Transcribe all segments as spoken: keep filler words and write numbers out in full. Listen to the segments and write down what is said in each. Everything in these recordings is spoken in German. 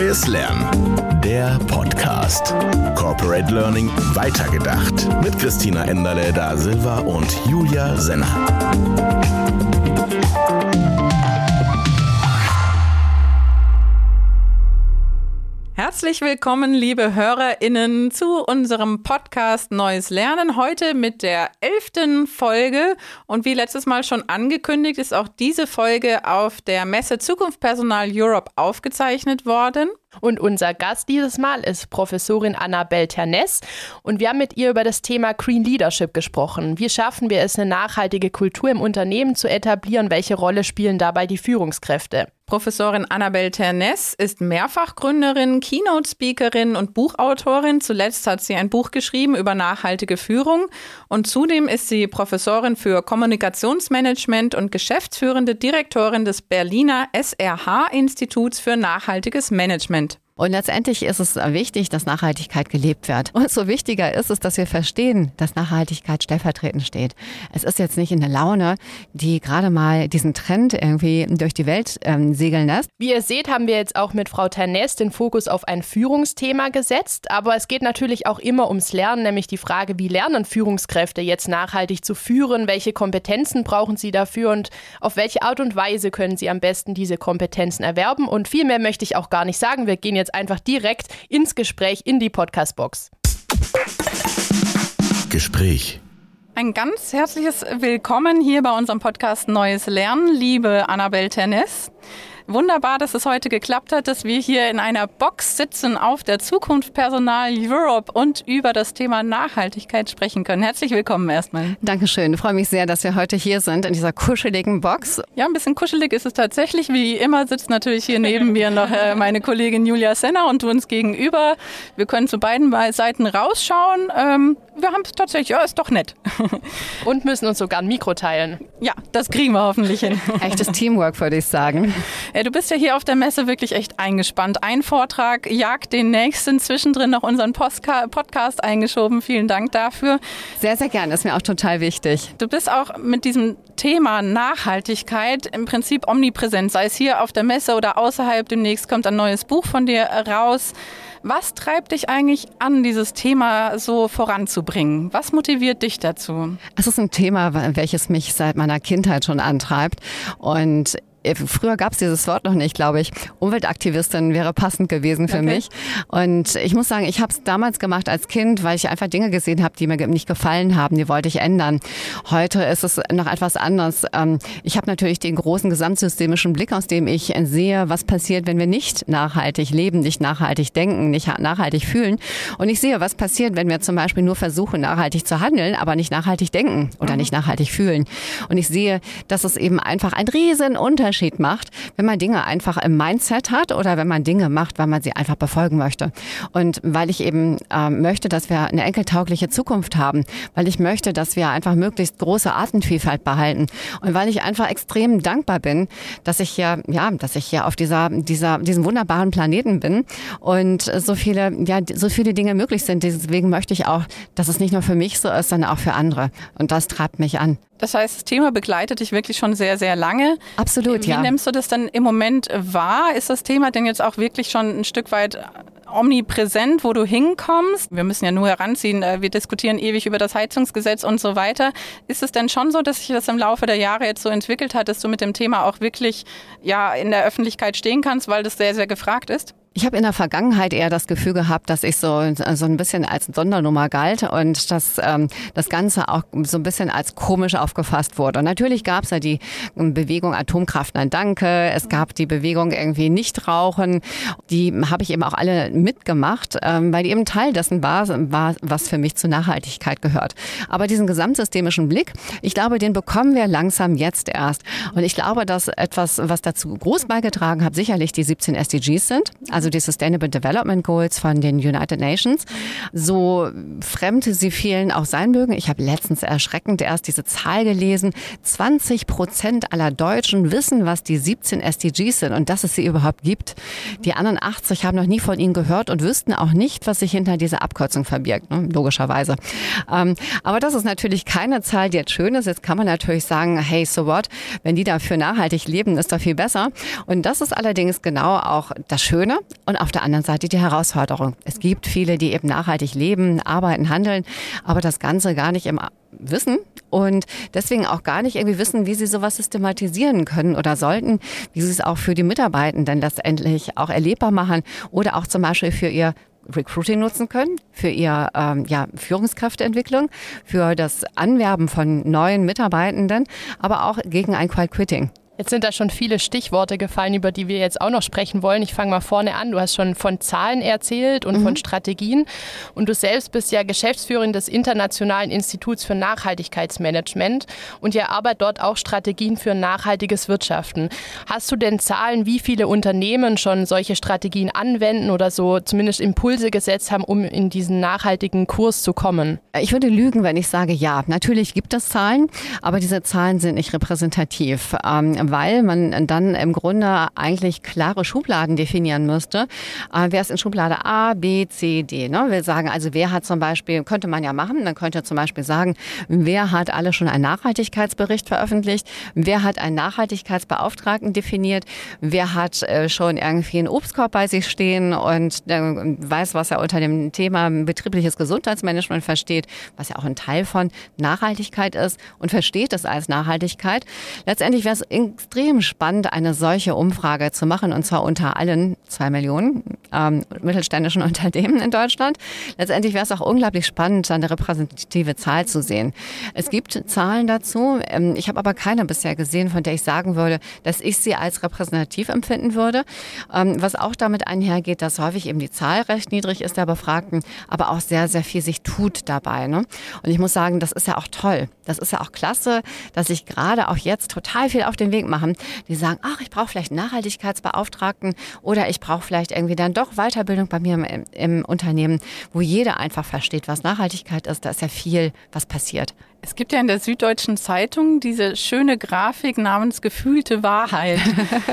Neues Lernen. Der Podcast. Corporate Learning weitergedacht. Mit Christina Enderle da Silva und Julia Senner. Herzlich willkommen, liebe HörerInnen, zu unserem Podcast Neues Lernen. Heute mit der elften Folge. Und wie letztes Mal schon angekündigt, ist auch diese Folge auf der Messe Zukunft Personal Europe aufgezeichnet worden. Und unser Gast dieses Mal ist Professorin Annabelle Terness und wir haben mit ihr über das Thema Green Leadership gesprochen. Wie schaffen wir es, eine nachhaltige Kultur im Unternehmen zu etablieren? Welche Rolle spielen dabei die Führungskräfte? Professorin Annabelle Terness ist Mehrfachgründerin, Keynote-Speakerin und Buchautorin. Zuletzt hat sie ein Buch geschrieben über nachhaltige Führung und zudem ist sie Professorin für Kommunikationsmanagement und geschäftsführende Direktorin des Berliner S R H-Instituts für nachhaltiges Management. Und letztendlich ist es wichtig, dass Nachhaltigkeit gelebt wird. Und so wichtiger ist es, dass wir verstehen, dass Nachhaltigkeit stellvertretend steht. Es ist jetzt nicht eine Laune, die gerade mal diesen Trend irgendwie durch die Welt ähm, segeln lässt. Wie ihr seht, haben wir jetzt auch mit Frau Terness den Fokus auf ein Führungsthema gesetzt. Aber es geht natürlich auch immer ums Lernen, nämlich die Frage, wie lernen Führungskräfte jetzt nachhaltig zu führen? Welche Kompetenzen brauchen sie dafür und auf welche Art und Weise können sie am besten diese Kompetenzen erwerben? Und viel mehr möchte ich auch gar nicht sagen. Wir gehen jetzt einfach direkt ins Gespräch, in die Podcast-Box. Gespräch. Ein ganz herzliches Willkommen hier bei unserem Podcast Neues Lernen, liebe Annabelle Terness. Wunderbar, dass es heute geklappt hat, dass wir hier in einer Box sitzen auf der Zukunft Personal Europe und über das Thema Nachhaltigkeit sprechen können. Herzlich willkommen erstmal. Dankeschön. Ich freue mich sehr, dass wir heute hier sind in dieser kuscheligen Box. Ja, ein bisschen kuschelig ist es tatsächlich. Wie immer sitzt natürlich hier neben mir noch äh, meine Kollegin Julia Senner und du uns gegenüber. Wir können zu beiden Seiten rausschauen. Ähm, wir haben es tatsächlich, ja, ist doch nett. Und müssen uns sogar ein Mikro teilen. Ja, das kriegen wir hoffentlich hin. Echtes Teamwork, würde ich sagen. Ja, du bist ja hier auf der Messe wirklich echt eingespannt. Ein Vortrag jagt den nächsten, zwischendrin noch unseren Postka- Podcast eingeschoben. Vielen Dank dafür. Sehr, sehr gerne. Das ist mir auch total wichtig. Du bist auch mit diesem Thema Nachhaltigkeit im Prinzip omnipräsent. Sei es hier auf der Messe oder außerhalb. Demnächst kommt ein neues Buch von dir raus. Was treibt dich eigentlich an, dieses Thema so voranzubringen? Was motiviert dich dazu? Es ist ein Thema, welches mich seit meiner Kindheit schon antreibt. Und früher gab es dieses Wort noch nicht, glaube ich. Umweltaktivistin wäre passend gewesen für okay. mich. Und ich muss sagen, ich habe es damals gemacht als Kind, weil ich einfach Dinge gesehen habe, die mir nicht gefallen haben. Die wollte ich ändern. Heute ist es noch etwas anders. Ich habe natürlich den großen gesamtsystemischen Blick, aus dem ich sehe, was passiert, wenn wir nicht nachhaltig leben, nicht nachhaltig denken, nicht nachhaltig fühlen. Und ich sehe, was passiert, wenn wir zum Beispiel nur versuchen, nachhaltig zu handeln, aber nicht nachhaltig denken oder mhm. nicht nachhaltig fühlen. Und ich sehe, dass es eben einfach ein riesen Unterschied macht, wenn man Dinge einfach im Mindset hat oder wenn man Dinge macht, weil man sie einfach befolgen möchte. Und weil ich eben äh, möchte, dass wir eine enkeltaugliche Zukunft haben, weil ich möchte, dass wir einfach möglichst große Artenvielfalt behalten und weil ich einfach extrem dankbar bin, dass ich hier, ja, dass ich hier auf dieser, dieser, diesem wunderbaren Planeten bin und so viele, ja, so viele Dinge möglich sind. Deswegen möchte ich auch, dass es nicht nur für mich so ist, sondern auch für andere. Und das treibt mich an. Das heißt, das Thema begleitet dich wirklich schon sehr, sehr lange. Absolut, Wie ja. Wie nimmst du das dann im Moment wahr? Ist das Thema denn jetzt auch wirklich schon ein Stück weit omnipräsent, wo du hinkommst? Wir müssen ja nur heranziehen, wir diskutieren ewig über das Heizungsgesetz und so weiter. Ist es denn schon so, dass sich das im Laufe der Jahre jetzt so entwickelt hat, dass du mit dem Thema auch wirklich ja in der Öffentlichkeit stehen kannst, weil das sehr, sehr gefragt ist? Ich habe in der Vergangenheit eher das Gefühl gehabt, dass ich so so ein bisschen als Sondernummer galt und dass ähm, das Ganze auch so ein bisschen als komisch aufgefasst wurde. Und natürlich gab es ja die Bewegung Atomkraft, nein danke. Es gab die Bewegung irgendwie Nichtrauchen. Die habe ich eben auch alle mitgemacht, ähm, weil die eben Teil dessen war, war, was für mich zur Nachhaltigkeit gehört. Aber diesen gesamtsystemischen Blick, ich glaube, den bekommen wir langsam jetzt erst. Und ich glaube, dass etwas, was dazu groß beigetragen hat, sicherlich die siebzehn S D Gs sind. Also die Sustainable Development Goals von den United Nations, so fremd sie vielen auch sein mögen. Ich habe letztens erschreckend erst diese Zahl gelesen. zwanzig Prozent aller Deutschen wissen, was die siebzehn S D Gs sind und dass es sie überhaupt gibt. Die anderen achtzig haben noch nie von ihnen gehört und wüssten auch nicht, was sich hinter dieser Abkürzung verbirgt, ne? Logischerweise. Ähm, aber das ist natürlich keine Zahl, die jetzt schön ist. Jetzt kann man natürlich sagen, hey, so what? Wenn die dafür nachhaltig leben, ist doch viel besser. Und das ist allerdings genau auch das Schöne. und auf der anderen Seite die Herausforderung. Es gibt viele, die eben nachhaltig leben, arbeiten, handeln, aber das Ganze gar nicht im Wissen und deswegen auch gar nicht irgendwie wissen, wie sie sowas systematisieren können oder sollten, wie sie es auch für die Mitarbeitenden letztendlich auch erlebbar machen oder auch zum Beispiel für ihr Recruiting nutzen können, für ihr ähm, ja, Führungskräfteentwicklung, für das Anwerben von neuen Mitarbeitenden, aber auch gegen ein Quiet Quitting. Jetzt sind da schon viele Stichworte gefallen, über die wir jetzt auch noch sprechen wollen. Ich fange mal vorne an. Du hast schon von Zahlen erzählt und mhm. von Strategien. Und du selbst bist ja Geschäftsführerin des Internationalen Instituts für Nachhaltigkeitsmanagement und ihr arbeitet dort auch Strategien für nachhaltiges Wirtschaften. Hast du denn Zahlen, wie viele Unternehmen schon solche Strategien anwenden oder so zumindest Impulse gesetzt haben, um in diesen nachhaltigen Kurs zu kommen? Ich würde lügen, wenn ich sage, ja, natürlich gibt es Zahlen, aber diese Zahlen sind nicht repräsentativ. Ähm, weil man dann im Grunde eigentlich klare Schubladen definieren müsste. Äh, wer ist in Schublade A, B, C, D? Ne? Wir sagen also, wer hat zum Beispiel, könnte man ja machen, man könnte zum Beispiel sagen, wer hat alle schon einen Nachhaltigkeitsbericht veröffentlicht, wer hat einen Nachhaltigkeitsbeauftragten definiert, wer hat äh, schon irgendwie einen Obstkorb bei sich stehen und äh, weiß, was er unter dem Thema betriebliches Gesundheitsmanagement versteht, was ja auch ein Teil von Nachhaltigkeit ist und versteht es als Nachhaltigkeit. Letztendlich wäre es extrem spannend, eine solche Umfrage zu machen, und zwar unter allen zwei Millionen ähm, mittelständischen Unternehmen in Deutschland. Letztendlich wäre es auch unglaublich spannend, eine repräsentative Zahl zu sehen. Es gibt Zahlen dazu. Ähm, ich habe aber keine bisher gesehen, von der ich sagen würde, dass ich sie als repräsentativ empfinden würde. Ähm, was auch damit einhergeht, dass häufig eben die Zahl recht niedrig ist der Befragten, aber auch sehr, sehr viel sich tut dabei. Ne? Und ich muss sagen, das ist ja auch toll. Das ist ja auch klasse, dass sich gerade auch jetzt total viel auf den Weg machen, die sagen, ach, ich brauche vielleicht einen Nachhaltigkeitsbeauftragten oder ich brauche vielleicht irgendwie dann doch Weiterbildung bei mir im, im Unternehmen, wo jeder einfach versteht, was Nachhaltigkeit ist. Da ist ja viel, was passiert. Es gibt ja in der Süddeutschen Zeitung diese schöne Grafik namens gefühlte Wahrheit.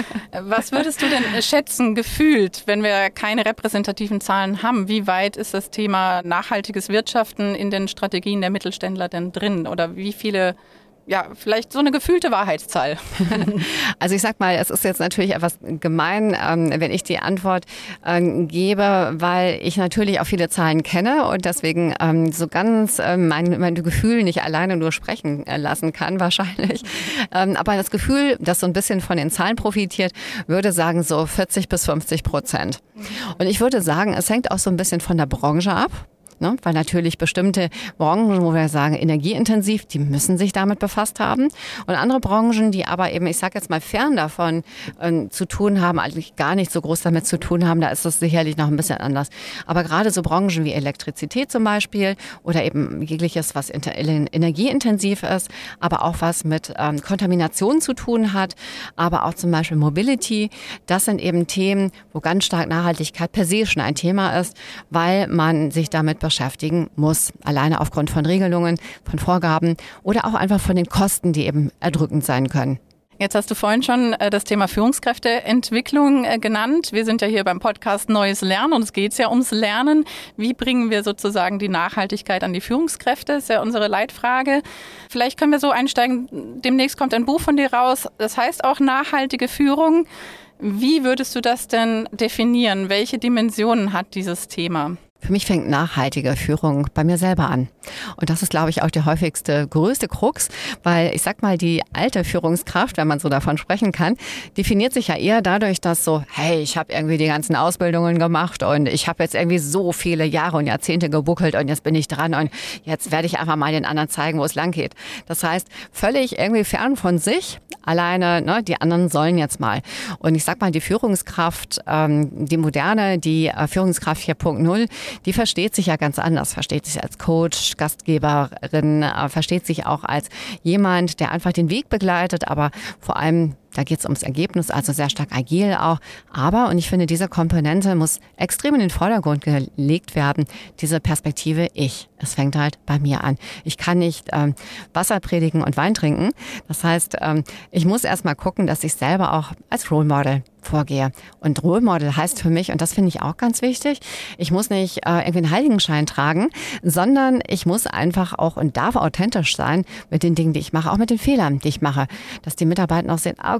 Was würdest du denn schätzen, gefühlt, wenn wir keine repräsentativen Zahlen haben? Wie weit ist das Thema nachhaltiges Wirtschaften in den Strategien der Mittelständler denn drin? Oder wie viele... Ja, vielleicht so eine gefühlte Wahrheitszahl. Also ich sag mal, es ist jetzt natürlich etwas gemein, ähm, wenn ich die Antwort ähm, gebe, weil ich natürlich auch viele Zahlen kenne und deswegen ähm, so ganz ähm, mein, mein Gefühl nicht alleine nur sprechen äh, lassen kann wahrscheinlich. Ähm, aber das Gefühl, das so ein bisschen von den Zahlen profitiert, würde sagen so vierzig bis fünfzig Prozent. Und ich würde sagen, es hängt auch so ein bisschen von der Branche ab. Ne? Weil natürlich bestimmte Branchen, wo wir sagen energieintensiv, die müssen sich damit befasst haben. Und andere Branchen, die aber eben, ich sage jetzt mal, fern davon äh, zu tun haben, eigentlich gar nicht so groß damit zu tun haben, da ist das sicherlich noch ein bisschen anders. Aber gerade so Branchen wie Elektrizität zum Beispiel oder eben jegliches, was inter- energieintensiv ist, aber auch was mit ähm, Kontamination zu tun hat, aber auch zum Beispiel Mobility, das sind eben Themen, wo ganz stark Nachhaltigkeit per se schon ein Thema ist, weil man sich damit beschäftigen muss, alleine aufgrund von Regelungen, von Vorgaben oder auch einfach von den Kosten, die eben erdrückend sein können. Jetzt hast du vorhin schon äh, das Thema Führungskräfteentwicklung äh, genannt. Wir sind ja hier beim Podcast Neues Lernen und es geht ja ums Lernen. Wie bringen wir sozusagen die Nachhaltigkeit an die Führungskräfte? Das ist ja unsere Leitfrage. Vielleicht können wir so einsteigen. Demnächst kommt ein Buch von dir raus. Das heißt auch nachhaltige Führung. Wie würdest du das denn definieren? Welche Dimensionen hat dieses Thema? Für mich fängt nachhaltige Führung bei mir selber an. Und das ist, glaube ich, auch die häufigste, größte Krux, weil ich sag mal, die alte Führungskraft, wenn man so davon sprechen kann, definiert sich ja eher dadurch, dass so, hey, ich habe irgendwie die ganzen Ausbildungen gemacht und ich habe jetzt irgendwie so viele Jahre und Jahrzehnte gebuckelt und jetzt bin ich dran und jetzt werde ich einfach mal den anderen zeigen, wo es lang geht. Das heißt, völlig irgendwie fern von sich, alleine, ne, die anderen sollen jetzt mal. Und ich sag mal, die Führungskraft, ähm, die moderne, die äh, Führungskraft vier Punkt null, die versteht sich ja ganz anders, versteht sich als Coach, Gastgeberin, äh, versteht sich auch als jemand, der einfach den Weg begleitet, aber vor allem, da geht es ums Ergebnis, also sehr stark agil auch. Aber, und ich finde, diese Komponente muss extrem in den Vordergrund gelegt werden, diese Perspektive ich. Es fängt halt bei mir an. Ich kann nicht ähm, Wasser predigen und Wein trinken. Das heißt, ähm, ich muss erstmal gucken, dass ich selber auch als Role Model vorgehe. Und Role Model heißt für mich, und das finde ich auch ganz wichtig, ich muss nicht äh, irgendwie einen Heiligenschein tragen, sondern ich muss einfach auch und darf authentisch sein mit den Dingen, die ich mache, auch mit den Fehlern, die ich mache. Dass die Mitarbeiter auch sehen, okay,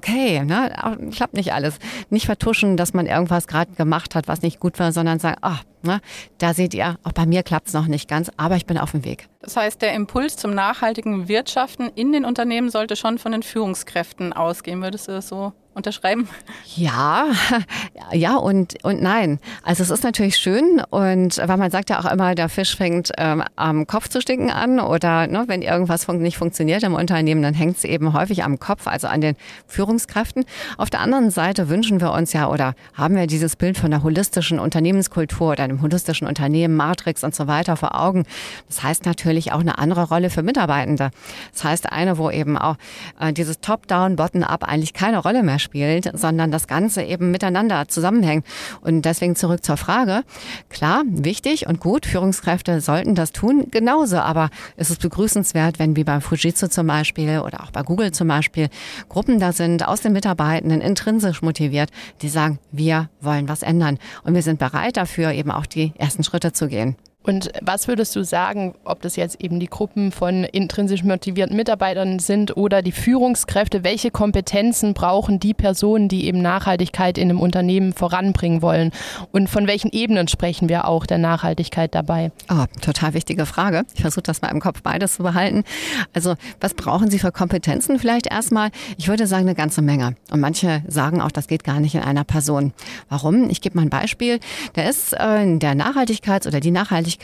okay, ne, klappt nicht alles. Nicht vertuschen, dass man irgendwas gerade gemacht hat, was nicht gut war, sondern sagen, ach, ne, da seht ihr, auch bei mir klappt es noch nicht ganz, aber ich bin auf dem Weg. Das heißt, der Impuls zum nachhaltigen Wirtschaften in den Unternehmen sollte schon von den Führungskräften ausgehen. Würdest du das so unterschreiben? Ja, ja und, und nein. Also es ist natürlich schön und weil man sagt ja auch immer, der Fisch fängt ähm, am Kopf zu stinken an oder ne, wenn irgendwas fun- nicht funktioniert im Unternehmen, dann hängt es eben häufig am Kopf, also an den Führungskräften. Auf der anderen Seite wünschen wir uns ja oder haben wir dieses Bild von der holistischen Unternehmenskultur oder einem holistischen Unternehmen, Matrix und so weiter vor Augen. Das heißt natürlich auch eine andere Rolle für Mitarbeitende. Das heißt eine, wo eben auch äh, dieses Top-Down, Bottom-Up eigentlich keine Rolle mehr spielt, sondern das Ganze eben miteinander zusammenhängt. Und deswegen zurück zur Frage. Klar, wichtig und gut, Führungskräfte sollten das tun, genauso. Aber es ist begrüßenswert, wenn wie beim Fujitsu zum Beispiel oder auch bei Google zum Beispiel Gruppen da sind, aus den Mitarbeitenden, intrinsisch motiviert, die sagen, wir wollen was ändern. Und wir sind bereit dafür, eben auch die ersten Schritte zu gehen. Und was würdest du sagen, ob das jetzt eben die Gruppen von intrinsisch motivierten Mitarbeitern sind oder die Führungskräfte, welche Kompetenzen brauchen die Personen, die eben Nachhaltigkeit in einem Unternehmen voranbringen wollen? Und von welchen Ebenen sprechen wir auch der Nachhaltigkeit dabei? Oh, total wichtige Frage. Ich versuche das mal im Kopf beides zu behalten. Also was brauchen Sie für Kompetenzen vielleicht erstmal? Ich würde sagen, eine ganze Menge. Und manche sagen auch, das geht gar nicht in einer Person. Warum? Ich gebe mal ein Beispiel. Der ist äh, der Nachhaltigkeits- oder die Nachhaltigkeitsbeauftragte,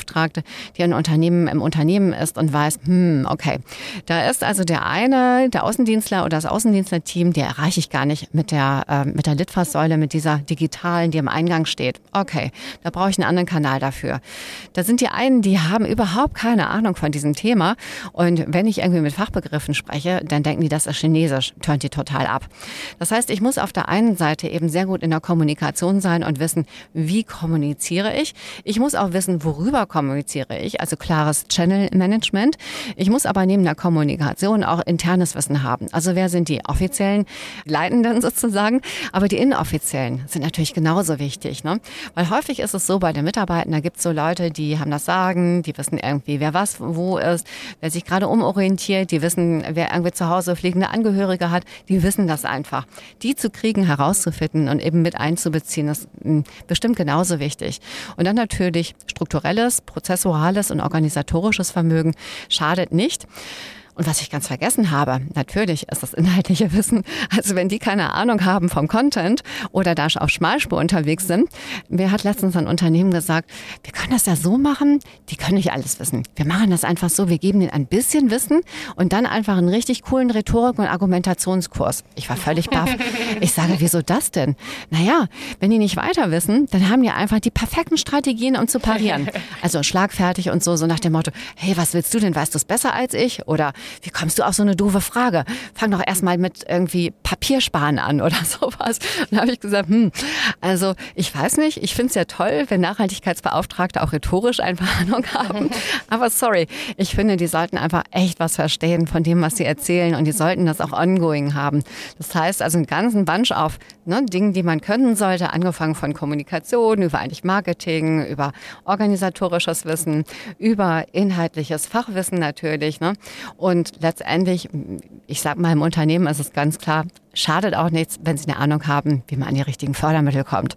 die ein Unternehmen im Unternehmen ist und weiß, hm, okay, da ist also der eine, der Außendienstler oder das Außendienstlerteam, die erreiche ich gar nicht mit der, äh, mit der Litfaßsäule, mit dieser digitalen, die im Eingang steht. Okay, da brauche ich einen anderen Kanal dafür. Da sind die einen, die haben überhaupt keine Ahnung von diesem Thema und wenn ich irgendwie mit Fachbegriffen spreche, dann denken die, das ist Chinesisch, turnt die total ab. Das heißt, ich muss auf der einen Seite eben sehr gut in der Kommunikation sein und wissen, wie kommuniziere ich. Ich muss auch wissen, worüber kommuniziere ich, also klares Channel-Management. Ich muss aber neben der Kommunikation auch internes Wissen haben. Also wer sind die offiziellen Leitenden sozusagen, aber die inoffiziellen sind natürlich genauso wichtig, ne? Weil häufig ist es so, bei den Mitarbeitern, da gibt es so Leute, die haben das Sagen, die wissen irgendwie, wer was wo ist, wer sich gerade umorientiert, die wissen, wer irgendwie zu Hause pflegende Angehörige hat, die wissen das einfach. Die zu kriegen, herauszufinden und eben mit einzubeziehen, ist bestimmt genauso wichtig. Und dann natürlich strukturelles, prozessuales und organisatorisches Vermögen schadet nicht. Und was ich ganz vergessen habe, natürlich ist das inhaltliche Wissen. Also wenn die keine Ahnung haben vom Content oder da auf Schmalspur unterwegs sind. Mir hat letztens ein Unternehmen gesagt, wir können das ja so machen, die können nicht alles wissen. Wir machen das einfach so, wir geben denen ein bisschen Wissen und dann einfach einen richtig coolen Rhetorik- und Argumentationskurs. Ich war völlig baff. Ich sage, wieso das denn? Naja, wenn die nicht weiter wissen, dann haben die einfach die perfekten Strategien, um zu parieren. Also schlagfertig und so, so nach dem Motto, hey, was willst du denn? Weißt du es besser als ich? Oder wie kommst du auf so eine doofe Frage? Fang doch erstmal mit irgendwie Papiersparen an oder sowas. Und da habe ich gesagt, hm, also ich weiß nicht, ich finde es ja toll, wenn Nachhaltigkeitsbeauftragte auch rhetorisch einfach Ahnung haben. Aber sorry, ich finde, die sollten einfach echt was verstehen von dem, was sie erzählen und die sollten das auch ongoing haben. Das heißt also einen ganzen Bunch auf ne, Dingen, die man können sollte, angefangen von Kommunikation, über eigentlich Marketing, über organisatorisches Wissen, über inhaltliches Fachwissen natürlich, ne? Und letztendlich, ich sag mal, im Unternehmen ist es ganz klar, schadet auch nichts, wenn Sie eine Ahnung haben, wie man an die richtigen Fördermittel kommt.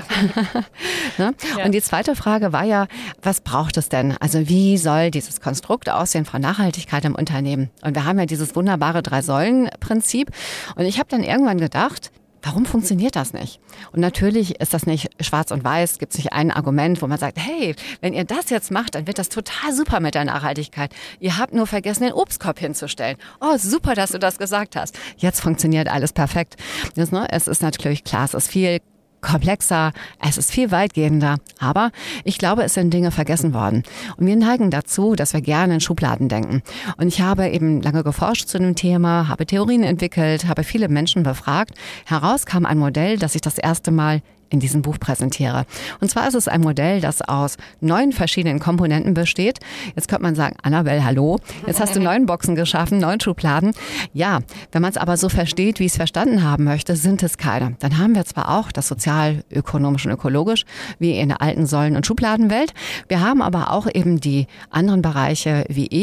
Ne? Ja. Und die zweite Frage war ja, was braucht es denn? Also wie soll dieses Konstrukt aussehen von Nachhaltigkeit im Unternehmen? Und wir haben ja dieses wunderbare Drei-Säulen-Prinzip. Und ich habe dann irgendwann gedacht, warum funktioniert das nicht? Und natürlich ist das nicht schwarz und weiß, gibt es nicht ein Argument, wo man sagt, hey, wenn ihr das jetzt macht, dann wird das total super mit der Nachhaltigkeit. Ihr habt nur vergessen, den Obstkorb hinzustellen. Oh, super, dass du das gesagt hast. Jetzt funktioniert alles perfekt. Das, ne, es ist natürlich klar, es ist viel komplexer, es ist viel weitgehender, aber ich glaube, es sind Dinge vergessen worden. Und wir neigen dazu, dass wir gerne in Schubladen denken. Und ich habe eben lange geforscht zu dem Thema, habe Theorien entwickelt, habe viele Menschen befragt. Heraus kam ein Modell, das ich das erste Mal in diesem Buch präsentiere. Und zwar ist es ein Modell, das aus neun verschiedenen Komponenten besteht. Jetzt könnte man sagen, Annabelle, hallo, jetzt hast du neun Boxen geschaffen, neun Schubladen. Ja, wenn man es aber so versteht, wie ich es verstanden haben möchte, sind es keine. Dann haben wir zwar auch das sozial, ökonomisch und ökologisch, wie in der alten Säulen- und Schubladenwelt. Wir haben aber auch eben die anderen Bereiche wie ich,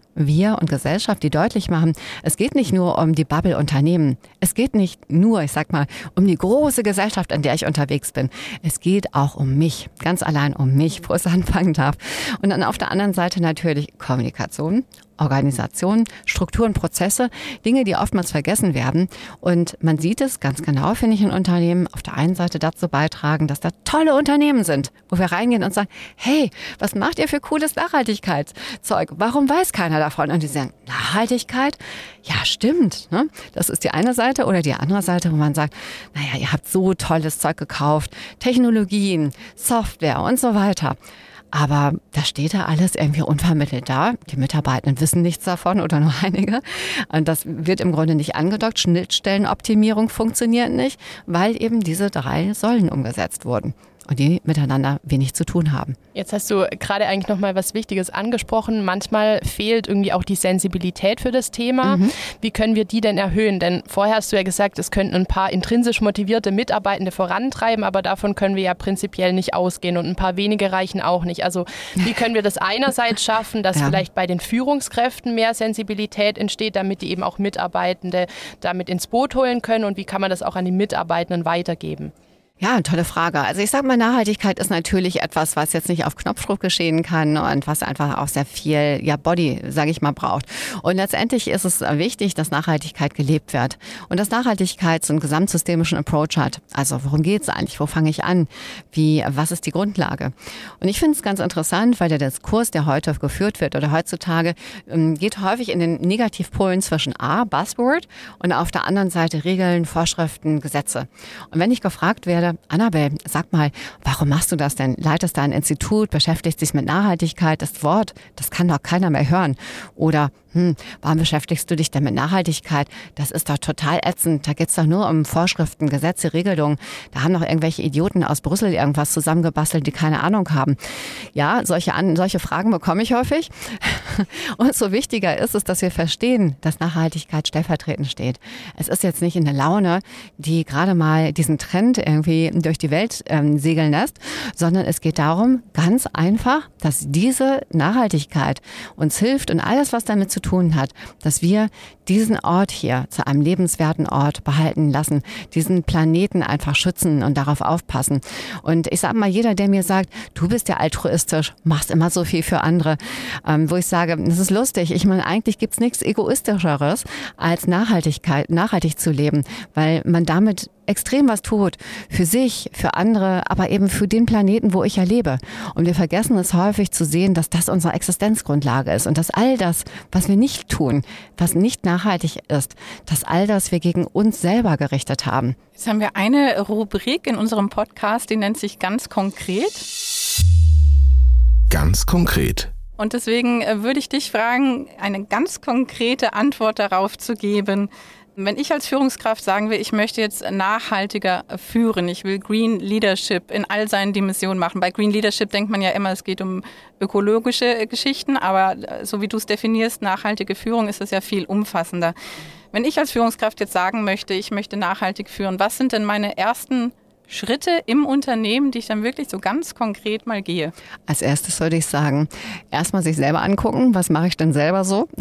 wir und Gesellschaft, die deutlich machen, es geht nicht nur um die Bubble-Unternehmen. Es geht nicht nur, ich sag mal, um die große Gesellschaft, in der ich unterwegs bin. Es geht auch um mich, ganz allein um mich, wo es anfangen darf. Und dann auf der anderen Seite natürlich Kommunikation, Organisation, Strukturen, Prozesse, Dinge, die oftmals vergessen werden. Und man sieht es ganz genau, finde ich, in Unternehmen auf der einen Seite dazu beitragen, dass da tolle Unternehmen sind, wo wir reingehen und sagen, hey, was macht ihr für cooles Nachhaltigkeitszeug? Warum weiß keiner davon? Und die sagen, Nachhaltigkeit? Ja, stimmt. Ne? Das ist die eine Seite. Oder die andere Seite, wo man sagt, naja, ihr habt so tolles Zeug gekauft, Technologien, Software und so weiter. Aber da steht da alles irgendwie unvermittelt da. Die Mitarbeitenden wissen nichts davon oder nur einige. Und das wird im Grunde nicht angedockt. Schnittstellenoptimierung funktioniert nicht, weil eben diese drei Säulen umgesetzt wurden und die miteinander wenig zu tun haben. Jetzt hast du gerade eigentlich noch mal was Wichtiges angesprochen. Manchmal fehlt irgendwie auch die Sensibilität für das Thema. Mhm. Wie können wir die denn erhöhen? Denn vorher hast du ja gesagt, es könnten ein paar intrinsisch motivierte Mitarbeitende vorantreiben, aber davon können wir ja prinzipiell nicht ausgehen und ein paar wenige reichen auch nicht. Also wie können wir das einerseits schaffen, dass ja. vielleicht bei den Führungskräften mehr Sensibilität entsteht, damit die eben auch Mitarbeitende damit ins Boot holen können, und wie kann man das auch an die Mitarbeitenden weitergeben? Ja, tolle Frage. Also ich sage mal, Nachhaltigkeit ist natürlich etwas, was jetzt nicht auf Knopfdruck geschehen kann und was einfach auch sehr viel ja Body, sage ich mal, braucht. Und letztendlich ist es wichtig, dass Nachhaltigkeit gelebt wird und dass Nachhaltigkeit so einen gesamtsystemischen Approach hat. Also worum geht's eigentlich? Wo fange ich an? Wie, was ist die Grundlage? Und ich finde es ganz interessant, weil der Diskurs, der heute geführt wird oder heutzutage, geht häufig in den Negativpolen zwischen A, Buzzword, und auf der anderen Seite Regeln, Vorschriften, Gesetze. Und wenn ich gefragt werde, Annabel, sag mal, warum machst du das denn? Leitest da ein Institut, beschäftigst dich mit Nachhaltigkeit, das Wort, das kann doch keiner mehr hören. Oder, hm, warum beschäftigst du dich denn mit Nachhaltigkeit? Das ist doch total ätzend, da geht's doch nur um Vorschriften, Gesetze, Regelungen. Da haben doch irgendwelche Idioten aus Brüssel irgendwas zusammengebastelt, die keine Ahnung haben. Ja, solche, An- solche Fragen bekomme ich häufig. Und so wichtiger ist es, dass wir verstehen, dass Nachhaltigkeit stellvertretend steht. Es ist jetzt nicht eine Laune, die gerade mal diesen Trend irgendwie durch die Welt ähm, segeln lässt, sondern es geht darum, ganz einfach, dass diese Nachhaltigkeit uns hilft und alles, was damit zu tun hat, dass wir diesen Ort hier zu einem lebenswerten Ort behalten lassen, diesen Planeten einfach schützen und darauf aufpassen. Und ich sage mal, jeder, der mir sagt, du bist ja altruistisch, machst immer so viel für andere, ähm, wo ich sage, das ist lustig. Ich meine, eigentlich gibt's nichts Egoistischeres, als Nachhaltigkeit, nachhaltig zu leben, weil man damit extrem was tut für sich, für andere, aber eben für den Planeten, wo ich ja lebe. Und wir vergessen es häufig zu sehen, dass das unsere Existenzgrundlage ist und dass all das, was wir nicht tun, was nicht nachhaltig ist, dass all das wir gegen uns selber gerichtet haben. Jetzt haben wir eine Rubrik in unserem Podcast, die nennt sich ganz konkret. Ganz konkret. Und deswegen würde ich dich fragen, eine ganz konkrete Antwort darauf zu geben. Wenn ich als Führungskraft sagen will, ich möchte jetzt nachhaltiger führen, ich will Green Leadership in all seinen Dimensionen machen. Bei Green Leadership denkt man ja immer, es geht um ökologische Geschichten, aber so wie du es definierst, nachhaltige Führung, ist es ja viel umfassender. Wenn ich als Führungskraft jetzt sagen möchte, ich möchte nachhaltig führen, was sind denn meine ersten Schritte im Unternehmen, die ich dann wirklich so ganz konkret mal gehe? Als erstes würde ich sagen, erstmal sich selber angucken, was mache ich denn selber so?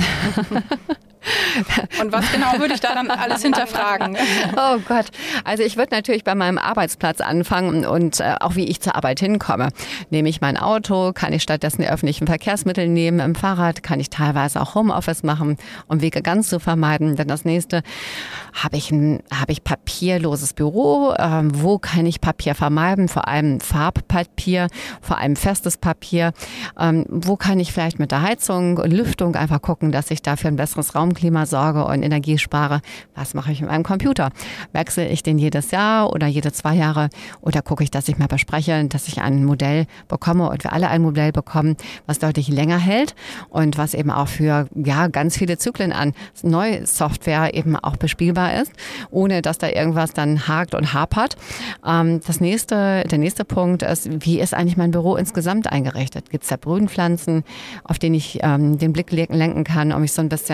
Und was genau würde ich da dann alles hinterfragen? Oh Gott, also ich würde natürlich bei meinem Arbeitsplatz anfangen und äh, auch wie ich zur Arbeit hinkomme. Nehme ich mein Auto, kann ich stattdessen die öffentlichen Verkehrsmittel nehmen, im Fahrrad kann ich teilweise auch Homeoffice machen, um Wege ganz zu vermeiden. Dann das nächste, habe ich ein habe ich papierloses Büro, ähm, wo kann ich Papier vermeiden, vor allem Farbpapier, vor allem festes Papier. Ähm, wo kann ich vielleicht mit der Heizung und Lüftung einfach gucken, dass ich dafür ein besseres Raumklima sorge und Energie spare. Was mache ich mit meinem Computer? Wechsle ich den jedes Jahr oder jede zwei Jahre oder gucke ich, dass ich mal bespreche, dass ich ein Modell bekomme und wir alle ein Modell bekommen, was deutlich länger hält und was eben auch für ja ganz viele Zyklen an Neusoftware eben auch bespielbar ist, ohne dass da irgendwas dann hakt und hapert. Ähm, das nächste, der nächste Punkt ist, wie ist eigentlich mein Büro insgesamt eingerichtet? Gibt es da Grünpflanzen, auf denen ich ähm, den Blick lenken kann, um mich so ein bisschen ja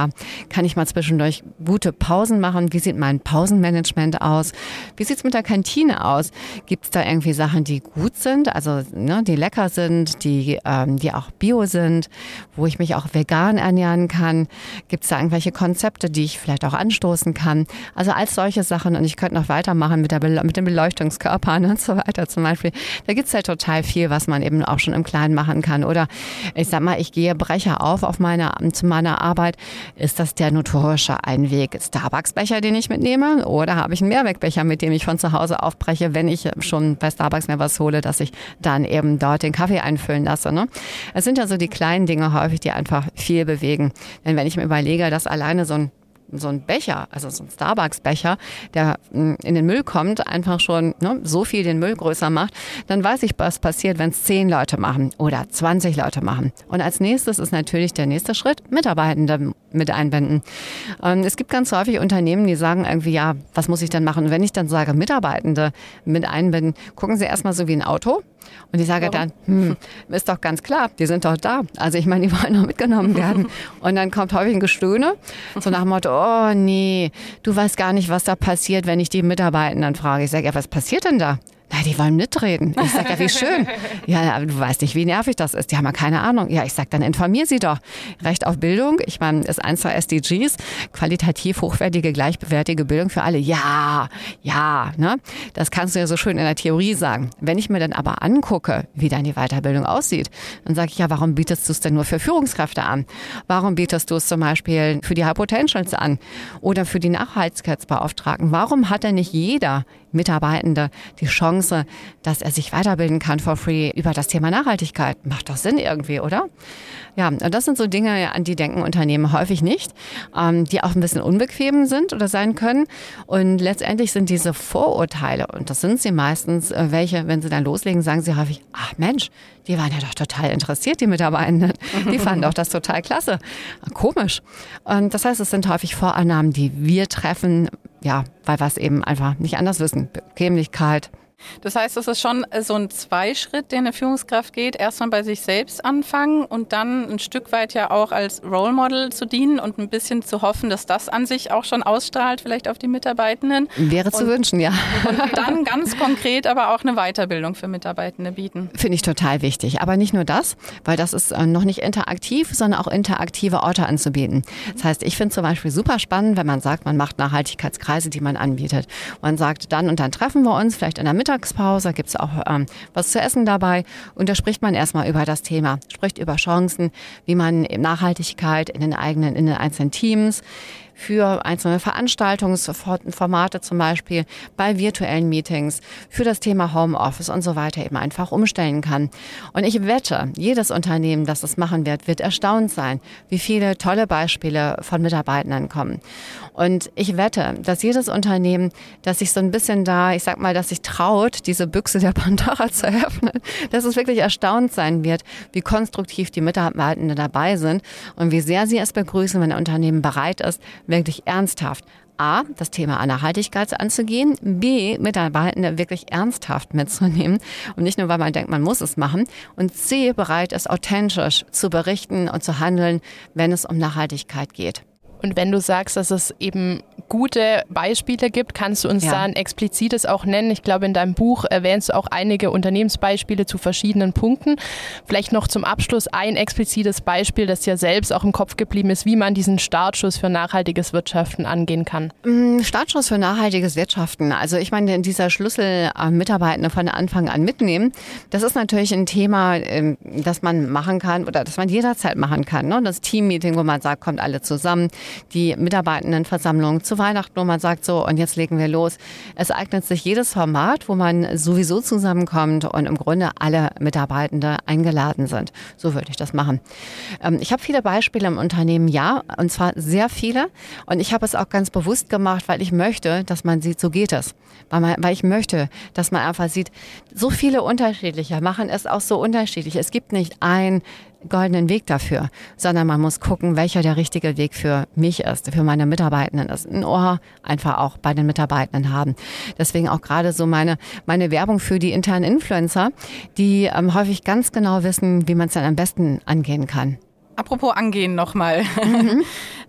Kann ich mal zwischendurch gute Pausen machen? Wie sieht mein Pausenmanagement aus? Wie sieht es mit der Kantine aus? Gibt es da irgendwie Sachen, die gut sind, also ne, die lecker sind, die, ähm, die auch bio sind, wo ich mich auch vegan ernähren kann? Gibt es da irgendwelche Konzepte, die ich vielleicht auch anstoßen kann? Also als solche Sachen, und ich könnte noch weitermachen mit, der Bele- mit den Beleuchtungskörpern und so weiter zum Beispiel. Da gibt es halt total viel, was man eben auch schon im Kleinen machen kann. Oder ich sag mal, ich gehe Brecher auf auf meine, zu meiner Arbeit. Ist das der notorische Einweg-Starbucks-Becher, den ich mitnehme? Oder habe ich einen Mehrwegbecher, mit dem ich von zu Hause aufbreche, wenn ich schon bei Starbucks mir was hole, dass ich dann eben dort den Kaffee einfüllen lasse. Ne? Es sind ja so die kleinen Dinge häufig, die einfach viel bewegen. Denn wenn ich mir überlege, dass alleine so ein so ein Becher, also so ein Starbucks-Becher, der in den Müll kommt, einfach schon ne, so viel den Müll größer macht, dann weiß ich, was passiert, wenn es zehn Leute machen oder zwanzig Leute machen. Und als nächstes ist natürlich der nächste Schritt, Mitarbeitende mit einbinden. Und es gibt ganz häufig Unternehmen, die sagen irgendwie, ja, was muss ich denn machen? Und wenn ich dann sage, Mitarbeitende mit einbinden, gucken sie erstmal so wie ein Auto. Und ich sage dann, hm, ist doch ganz klar, die sind doch da. Also ich meine, die wollen noch mitgenommen werden. Und dann kommt häufig ein Gestöhne, so nach dem Motto, oh nee, du weißt gar nicht, was da passiert, wenn ich die Mitarbeitenden frage. Ich sage, ja, was passiert denn da? Na, die wollen mitreden. Ich sage, ja, wie schön. Ja, aber du weißt nicht, wie nervig das ist. Die haben ja keine Ahnung. Ja, ich sage, dann informier sie doch. Recht auf Bildung. Ich meine, ist eins der S D Gs. Qualitativ hochwertige, gleichbewertige Bildung für alle. Ja, ja, ne? Das kannst du ja so schön in der Theorie sagen. Wenn ich mir dann aber angucke, wie dann die Weiterbildung aussieht, dann sage ich, ja, warum bietest du es denn nur für Führungskräfte an? Warum bietest du es zum Beispiel für die High Potentials an? Oder für die Nachhaltigkeitsbeauftragten? Warum hat denn nicht jeder Mitarbeitende die Chance, dass er sich weiterbilden kann for free über das Thema Nachhaltigkeit? Macht doch Sinn irgendwie, oder? Ja, und das sind so Dinge, an die denken Unternehmen häufig nicht, ähm, die auch ein bisschen unbequem sind oder sein können. Und letztendlich sind diese Vorurteile, und das sind sie meistens, äh, welche, wenn sie dann loslegen, sagen sie häufig, ach Mensch, die waren ja doch total interessiert, die Mitarbeitenden. Die fanden doch das total klasse. Komisch. Und das heißt, es sind häufig Vorannahmen, die wir treffen, ja, weil wir es eben einfach nicht anders wissen. Bequemlichkeit. Das heißt, es ist schon so ein Zweischritt, den eine Führungskraft geht. Erstmal bei sich selbst anfangen und dann ein Stück weit ja auch als Role Model zu dienen und ein bisschen zu hoffen, dass das an sich auch schon ausstrahlt, vielleicht auf die Mitarbeitenden. Wäre zu und, wünschen, ja. Und dann ganz konkret aber auch eine Weiterbildung für Mitarbeitende bieten. Finde ich total wichtig. Aber nicht nur das, weil das ist noch nicht interaktiv, sondern auch interaktive Orte anzubieten. Das heißt, ich finde zum Beispiel super spannend, wenn man sagt, man macht Nachhaltigkeitskreise, die man anbietet. Man sagt, dann und dann treffen wir uns, vielleicht in der Mittagspause, gibt es auch ähm, was zu essen dabei. Und da spricht man erstmal über das Thema, spricht über Chancen, wie man Nachhaltigkeit in den eigenen, in den einzelnen Teams, für einzelne Veranstaltungsformate zum Beispiel, bei virtuellen Meetings, für das Thema Homeoffice und so weiter eben einfach umstellen kann. Und ich wette, jedes Unternehmen, das das machen wird, wird erstaunt sein, wie viele tolle Beispiele von Mitarbeitenden kommen. Und ich wette, dass jedes Unternehmen, das sich so ein bisschen da, ich sag mal, dass sich traut, diese Büchse der Pandora zu öffnen, dass es wirklich erstaunt sein wird, wie konstruktiv die Mitarbeitenden dabei sind und wie sehr sie es begrüßen, wenn ein Unternehmen bereit ist, wirklich ernsthaft A, das Thema Nachhaltigkeit anzugehen, B, Mitarbeitende wirklich ernsthaft mitzunehmen und nicht nur, weil man denkt, man muss es machen, und C, bereit ist, authentisch zu berichten und zu handeln, wenn es um Nachhaltigkeit geht. Und wenn du sagst, dass es eben gute Beispiele gibt, kannst du uns ja. da ein explizites auch nennen? Ich glaube, in deinem Buch erwähnst du auch einige Unternehmensbeispiele zu verschiedenen Punkten. Vielleicht noch zum Abschluss ein explizites Beispiel, das dir selbst auch im Kopf geblieben ist, wie man diesen Startschuss für nachhaltiges Wirtschaften angehen kann. Startschuss für nachhaltiges Wirtschaften. Also ich meine, in dieser Schlüssel äh, Mitarbeitende von Anfang an mitnehmen, das ist natürlich ein Thema, äh, das man machen kann oder das man jederzeit machen kann. Ne? Das Teammeeting, wo man sagt, kommt alle zusammen. Die Mitarbeitendenversammlung zu Weihnachten, wo man sagt, so, und jetzt legen wir los. Es eignet sich jedes Format, wo man sowieso zusammenkommt und im Grunde alle Mitarbeitende eingeladen sind. So würde ich das machen. Ähm, ich habe viele Beispiele im Unternehmen, ja, und zwar sehr viele. Und ich habe es auch ganz bewusst gemacht, weil ich möchte, dass man sieht, so geht es. Weil, man, weil ich möchte, dass man einfach sieht, so viele unterschiedliche machen es auch so unterschiedlich. Es gibt nicht ein goldenen Weg dafür, sondern man muss gucken, welcher der richtige Weg für mich ist, für meine Mitarbeitenden ist. Ein Ohr einfach auch bei den Mitarbeitenden haben. Deswegen auch gerade so meine, meine Werbung für die internen Influencer, die ähm, häufig ganz genau wissen, wie man es dann am besten angehen kann. Apropos angehen nochmal. Mhm.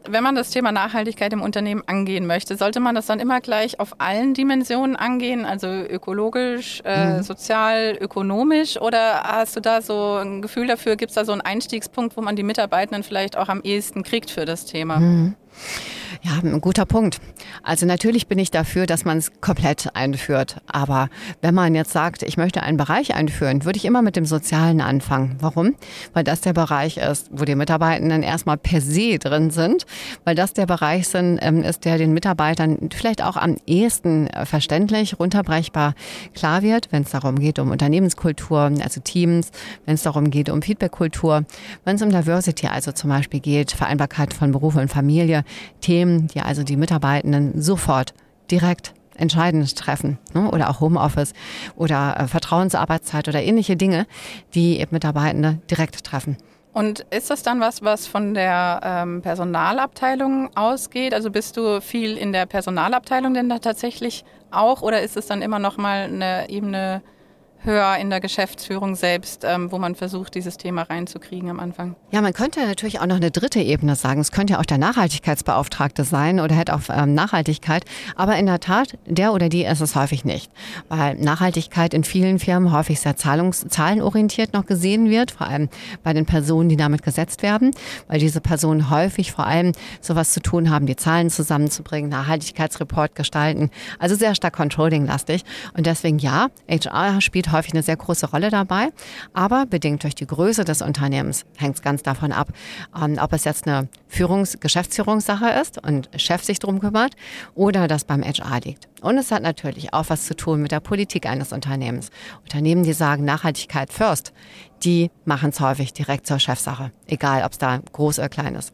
Wenn man das Thema Nachhaltigkeit im Unternehmen angehen möchte, sollte man das dann immer gleich auf allen Dimensionen angehen, also ökologisch, äh, mhm. sozial, ökonomisch, oder hast du da so ein Gefühl dafür, gibt es da so einen Einstiegspunkt, wo man die Mitarbeitenden vielleicht auch am ehesten kriegt für das Thema? Mhm. Ja, ein guter Punkt. Also natürlich bin ich dafür, dass man es komplett einführt. Aber wenn man jetzt sagt, ich möchte einen Bereich einführen, würde ich immer mit dem Sozialen anfangen. Warum? Weil das der Bereich ist, wo die Mitarbeitenden erstmal per se drin sind. Weil das der Bereich sind, ist, der den Mitarbeitern vielleicht auch am ehesten verständlich, runterbrechbar klar wird, wenn es darum geht, um Unternehmenskultur, also Teams, wenn es darum geht, um Feedbackkultur, wenn es um Diversity also zum Beispiel geht, Vereinbarkeit von Beruf und Familie, Themen, die also die Mitarbeitenden sofort direkt entscheidend treffen, ne? Oder auch Homeoffice oder äh, Vertrauensarbeitszeit oder ähnliche Dinge, die eben Mitarbeitende direkt treffen. Und ist das dann was, was von der ähm, Personalabteilung ausgeht? Also bist du viel in der Personalabteilung denn da tatsächlich auch, oder ist es dann immer noch mal eine Ebene höher in der Geschäftsführung selbst, ähm, wo man versucht, dieses Thema reinzukriegen am Anfang? Ja, man könnte natürlich auch noch eine dritte Ebene sagen. Es könnte ja auch der Nachhaltigkeitsbeauftragte sein oder halt auch ähm, Nachhaltigkeit. Aber in der Tat, der oder die ist es häufig nicht. Weil Nachhaltigkeit in vielen Firmen häufig sehr zahlungs- zahlenorientiert noch gesehen wird, vor allem bei den Personen, die damit gesetzt werden. Weil diese Personen häufig vor allem sowas zu tun haben, die Zahlen zusammenzubringen, Nachhaltigkeitsreport gestalten. Also sehr stark controlling-lastig. Und deswegen ja, H R spielt häufig eine sehr große Rolle dabei, aber bedingt durch die Größe des Unternehmens hängt es ganz davon ab, ähm, ob es jetzt eine Führungs-, Geschäftsführungssache ist und Chef sich drum kümmert oder das beim H R liegt. Und es hat natürlich auch was zu tun mit der Politik eines Unternehmens. Unternehmen, die sagen Nachhaltigkeit first, die machen es häufig direkt zur Chefsache, egal ob es da groß oder klein ist.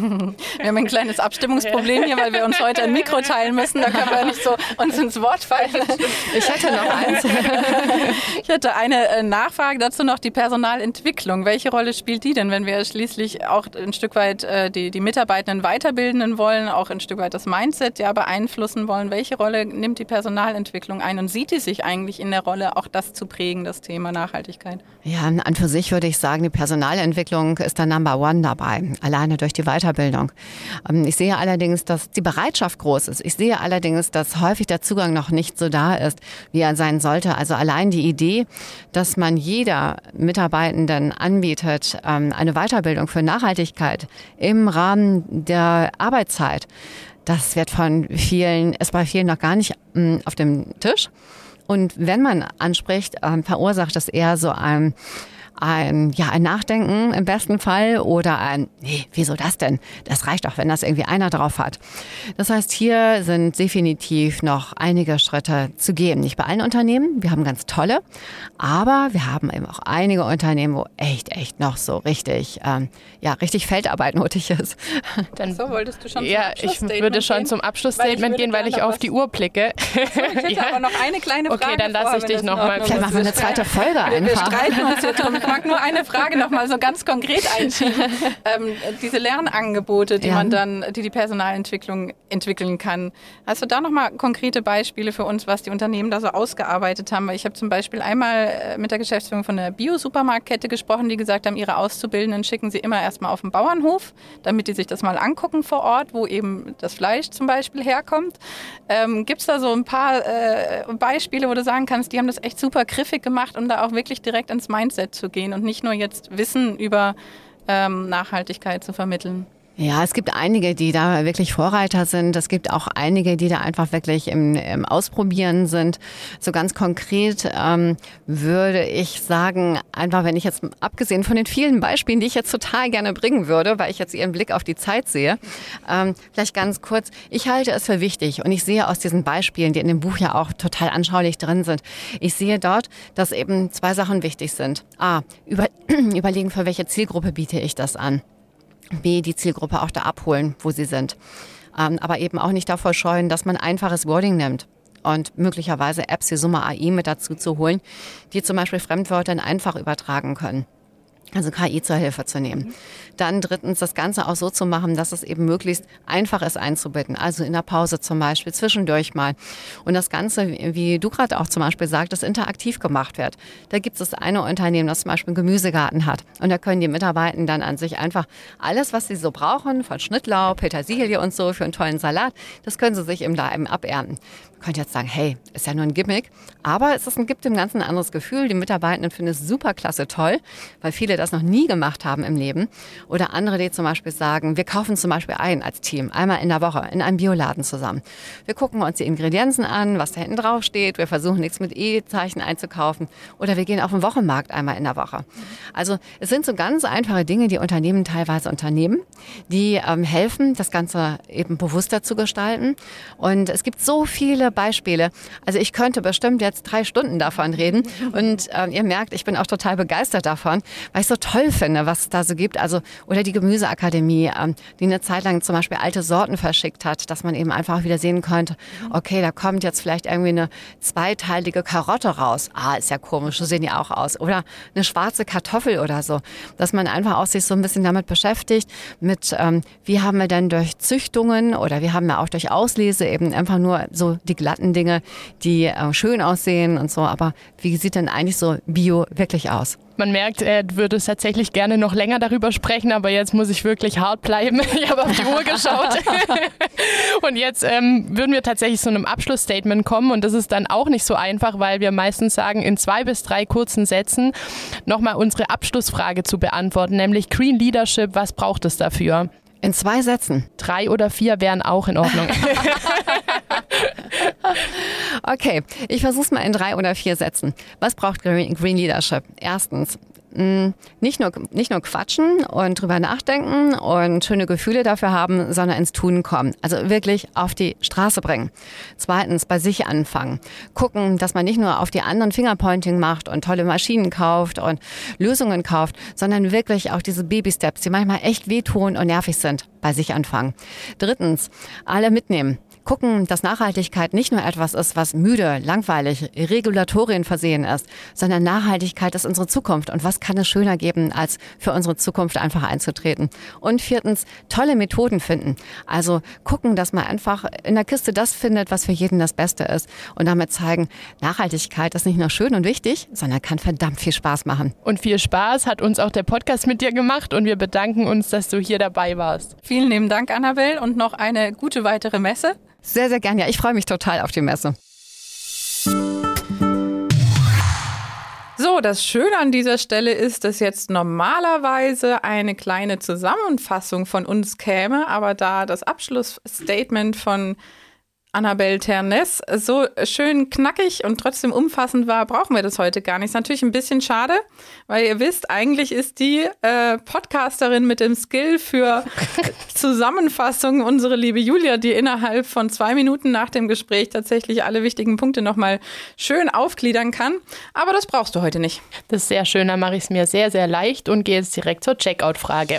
Wir haben ein kleines Abstimmungsproblem hier, weil wir uns heute ein Mikro teilen müssen. Da können wir nicht so uns ins Wort fallen. Ich hätte noch eins. Ich hätte eine Nachfrage dazu noch, die Personalentwicklung. Welche Rolle spielt die denn, wenn wir schließlich auch ein Stück weit die, die Mitarbeitenden weiterbilden wollen, auch ein Stück weit das Mindset ja beeinflussen wollen? Welche Rolle nimmt die Personalentwicklung ein und sieht die sich eigentlich in der Rolle, auch das zu prägen, das Thema Nachhaltigkeit? Ja, an für sich würde ich sagen, die Personalentwicklung ist der Number One dabei, alleine durch die Weiterbildung. Ich sehe allerdings, dass die Bereitschaft groß ist. Ich sehe allerdings, dass häufig der Zugang noch nicht so da ist, wie er sein sollte. Also allein die Idee, dass man jeder Mitarbeitenden anbietet, eine Weiterbildung für Nachhaltigkeit im Rahmen der Arbeitszeit, das wird von vielen, ist bei vielen noch gar nicht auf dem Tisch. Und wenn man anspricht, verursacht das eher so ein Ein, ja, ein Nachdenken im besten Fall oder ein, nee, wieso das denn? Das reicht doch, wenn das irgendwie einer drauf hat. Das heißt, hier sind definitiv noch einige Schritte zu gehen. Nicht bei allen Unternehmen, wir haben ganz tolle, aber wir haben eben auch einige Unternehmen, wo echt, echt noch so richtig, ähm, ja, richtig Feldarbeit nötig ist. Dann so, wolltest du schon zum ja, ich würde schon gehen? zum Abschlussstatement gehen, weil ich auf die Uhr blicke. So, ich hätte ja. aber noch eine kleine Frage. Okay, dann lasse ich dich noch mal. Vielleicht machen wir eine zweite Folge wir, einfach. Wir streiten uns jetzt drum. Ich mag nur eine Frage noch mal so ganz konkret einschieben. ähm, diese Lernangebote, die ja. man dann, die die Personalentwicklung entwickeln kann. Hast du da noch mal konkrete Beispiele für uns, was die Unternehmen da so ausgearbeitet haben? Weil ich habe zum Beispiel einmal mit der Geschäftsführung von einer Bio-Supermarktkette gesprochen, die gesagt haben, ihre Auszubildenden schicken sie immer erstmal auf den Bauernhof, damit die sich das mal angucken vor Ort, wo eben das Fleisch zum Beispiel herkommt. Ähm, Gibt es da so ein paar äh, Beispiele, wo du sagen kannst, die haben das echt super griffig gemacht, um da auch wirklich direkt ins Mindset zu gehen und nicht nur jetzt Wissen über ähm, Nachhaltigkeit zu vermitteln? Ja, es gibt einige, die da wirklich Vorreiter sind. Es gibt auch einige, die da einfach wirklich im, im Ausprobieren sind. So ganz konkret ähm, würde ich sagen, einfach wenn ich jetzt, abgesehen von den vielen Beispielen, die ich jetzt total gerne bringen würde, weil ich jetzt Ihren Blick auf die Zeit sehe, ähm, vielleicht ganz kurz, ich halte es für wichtig und ich sehe aus diesen Beispielen, die in dem Buch ja auch total anschaulich drin sind, ich sehe dort, dass eben zwei Sachen wichtig sind. A, über, überlegen, für welche Zielgruppe biete ich das an. B, die Zielgruppe auch da abholen, wo sie sind. Ähm, aber eben auch nicht davor scheuen, dass man einfaches Wording nimmt und möglicherweise Apps wie Summa A I mit dazu zu holen, die zum Beispiel Fremdwörter einfach übertragen können. Also K I zur Hilfe zu nehmen. Dann drittens, das Ganze auch so zu machen, dass es eben möglichst einfach ist einzubinden. Also in der Pause zum Beispiel, zwischendurch mal. Und das Ganze, wie du gerade auch zum Beispiel sagtest, interaktiv gemacht wird. Da gibt es das eine Unternehmen, das zum Beispiel einen Gemüsegarten hat. Und da können die Mitarbeitenden dann an sich einfach alles, was sie so brauchen, von Schnittlauch, Petersilie und so für einen tollen Salat, das können sie sich eben da eben abernten. Man könnte jetzt sagen, hey, ist ja nur ein Gimmick. Aber es ist ein, gibt dem Ganzen ein anderes Gefühl. Die Mitarbeitenden finden es super klasse toll, weil viele das noch nie gemacht haben im Leben. Oder andere, die zum Beispiel sagen, wir kaufen zum Beispiel ein als Team, einmal in der Woche in einem Bioladen zusammen. Wir gucken uns die Ingredienzen an, was da hinten drauf steht. Wir versuchen nichts mit E-Zeichen einzukaufen. Oder wir gehen auf den Wochenmarkt einmal in der Woche. Also es sind so ganz einfache Dinge, die Unternehmen teilweise unternehmen, die ähm, helfen, das Ganze eben bewusster zu gestalten. Und es gibt so viele Beispiele. Also ich könnte bestimmt jetzt drei Stunden davon reden. Und ähm, ihr merkt, ich bin auch total begeistert davon, weil ich so toll finde, was es da so gibt. Also oder die Gemüseakademie, ähm, die eine Zeit lang zum Beispiel alte Sorten verschickt hat, dass man eben einfach wieder sehen könnte, okay, da kommt jetzt vielleicht irgendwie eine zweiteilige Karotte raus. Ah, ist ja komisch, so sehen die auch aus. Oder eine schwarze Kartoffel oder so. Dass man einfach auch sich so ein bisschen damit beschäftigt, mit ähm, wie haben wir denn durch Züchtungen oder wie haben wir auch durch Auslese eben einfach nur so die glatten Dinge, die äh, schön aussehen und so. Aber wie sieht denn eigentlich so Bio wirklich aus? Man merkt, er würde es tatsächlich gerne noch länger darüber sprechen, aber jetzt muss ich wirklich hart bleiben. Ich habe auf die Uhr geschaut. Und jetzt ähm, würden wir tatsächlich zu einem Abschlussstatement kommen und das ist dann auch nicht so einfach, weil wir meistens sagen, in zwei bis drei kurzen Sätzen nochmal unsere Abschlussfrage zu beantworten, nämlich Green Leadership, was braucht es dafür? In zwei Sätzen. Drei oder vier wären auch in Ordnung. Okay, ich versuche es mal in drei oder vier Sätzen. Was braucht Green, Green Leadership? Erstens, mh, nicht nur, nicht nur quatschen und drüber nachdenken und schöne Gefühle dafür haben, sondern ins Tun kommen. Also wirklich auf die Straße bringen. Zweitens, bei sich anfangen. Gucken, dass man nicht nur auf die anderen Fingerpointing macht und tolle Maschinen kauft und Lösungen kauft, sondern wirklich auch diese Baby-Steps, die manchmal echt wehtun und nervig sind, bei sich anfangen. Drittens, alle mitnehmen. Gucken, dass Nachhaltigkeit nicht nur etwas ist, was müde, langweilig, Regulatorien versehen ist, sondern Nachhaltigkeit ist unsere Zukunft. Und was kann es schöner geben, als für unsere Zukunft einfach einzutreten? Und viertens, tolle Methoden finden. Also gucken, dass man einfach in der Kiste das findet, was für jeden das Beste ist. Und damit zeigen, Nachhaltigkeit ist nicht nur schön und wichtig, sondern kann verdammt viel Spaß machen. Und viel Spaß hat uns auch der Podcast mit dir gemacht und wir bedanken uns, dass du hier dabei warst. Vielen lieben Dank, Annabelle, und noch eine gute weitere Messe. Sehr, sehr gern. Ja, ich freue mich total auf die Messe. So, das Schöne an dieser Stelle ist, dass jetzt normalerweise eine kleine Zusammenfassung von uns käme, aber da das Abschlussstatement von Annabelle Ternes so schön knackig und trotzdem umfassend war, brauchen wir das heute gar nicht. Ist natürlich ein bisschen schade, weil ihr wisst, eigentlich ist die äh, Podcasterin mit dem Skill für Zusammenfassungen unsere liebe Julia, die innerhalb von zwei Minuten nach dem Gespräch tatsächlich alle wichtigen Punkte nochmal schön aufgliedern kann. Aber das brauchst du heute nicht. Das ist sehr schön, dann mache ich es mir sehr, sehr leicht und gehe jetzt direkt zur Checkout-Frage.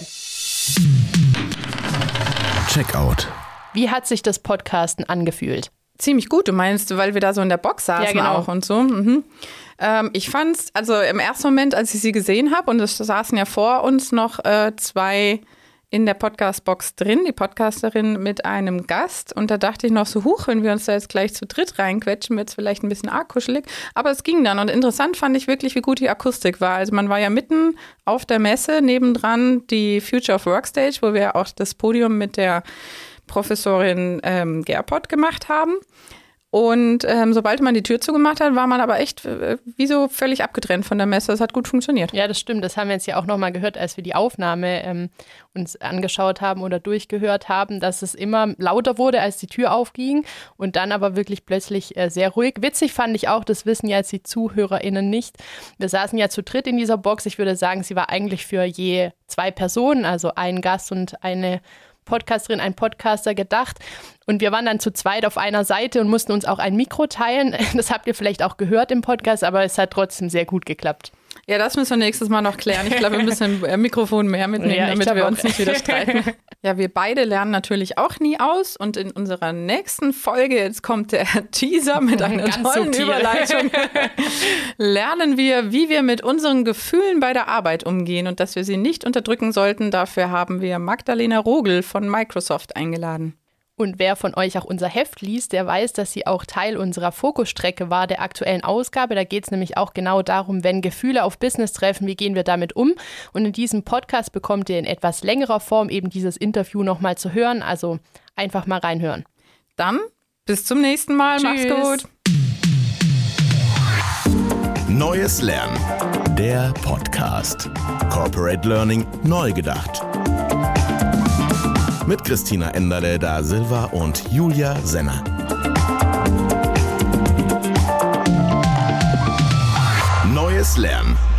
Checkout. Wie hat sich das Podcasten angefühlt? Ziemlich gut, du meinst, weil wir da so in der Box saßen, ja, genau, auch und so. Mhm. Ähm, ich fand's, also im ersten Moment, als ich sie gesehen habe, und es saßen ja vor uns noch äh, zwei in der Podcast-Box drin, die Podcasterin mit einem Gast. Und da dachte ich noch so, huch, wenn wir uns da jetzt gleich zu dritt reinquetschen, wird es vielleicht ein bisschen arg kuschelig. Aber es ging dann. Und interessant fand ich wirklich, wie gut die Akustik war. Also man war ja mitten auf der Messe, nebendran die Future of Workstage, wo wir auch das Podium mit der Professorin ähm, Gerpott gemacht haben. Und ähm, sobald man die Tür zugemacht hat, war man aber echt äh, wie so völlig abgetrennt von der Messe. Das hat gut funktioniert. Ja, das stimmt. Das haben wir jetzt ja auch nochmal gehört, als wir die Aufnahme ähm, uns angeschaut haben oder durchgehört haben, dass es immer lauter wurde, als die Tür aufging und dann aber wirklich plötzlich äh, sehr ruhig. Witzig fand ich auch, das wissen ja jetzt die ZuhörerInnen nicht. Wir saßen ja zu dritt in dieser Box. Ich würde sagen, sie war eigentlich für je zwei Personen, also ein Gast und eine Podcasterin, ein Podcaster gedacht. Und wir waren dann zu zweit auf einer Seite und mussten uns auch ein Mikro teilen. Das habt ihr vielleicht auch gehört im Podcast, aber es hat trotzdem sehr gut geklappt. Ja, das müssen wir nächstes Mal noch klären. Ich glaube, wir müssen ein Mikrofon mehr mitnehmen, ja, damit wir uns nicht wieder streiten. Ja, wir beide lernen natürlich auch nie aus. Und in unserer nächsten Folge, jetzt kommt der Teaser mit einer Ganz tollen subtil. Überleitung, lernen wir, wie wir mit unseren Gefühlen bei der Arbeit umgehen und dass wir sie nicht unterdrücken sollten. Dafür haben wir Magdalena Rogel von Microsoft eingeladen. Und wer von euch auch unser Heft liest, der weiß, dass sie auch Teil unserer Fokusstrecke war, der aktuellen Ausgabe. Da geht es nämlich auch genau darum, wenn Gefühle auf Business treffen, wie gehen wir damit um? Und in diesem Podcast bekommt ihr in etwas längerer Form eben dieses Interview nochmal zu hören. Also einfach mal reinhören. Dann bis zum nächsten Mal. Tschüss. Mach's gut. Neues Lernen. Der Podcast. Corporate Learning neu gedacht. Mit Christina Enderle da Silva und Julia Senner. Neues Lernen.